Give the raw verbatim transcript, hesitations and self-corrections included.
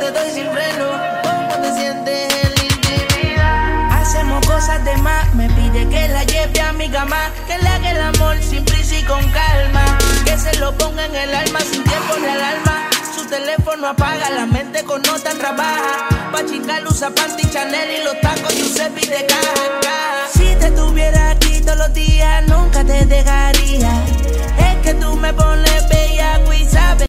te doy sin freno. ¿Cómo te sientes en la intimidad? Hacemos cosas de más, me pide que la lleve a mi cama, que le haga el amor sin prisa y con calma, que se lo ponga en el alma sin tiempo ni alarma. Su teléfono apaga, la mente con nota trabaja. Pa' chingar usa panty Chanel y los tacos Giuseppe de caja. Si te tuviera aquí todos los días nunca te dejaría. Es que tú me pones bella y sabes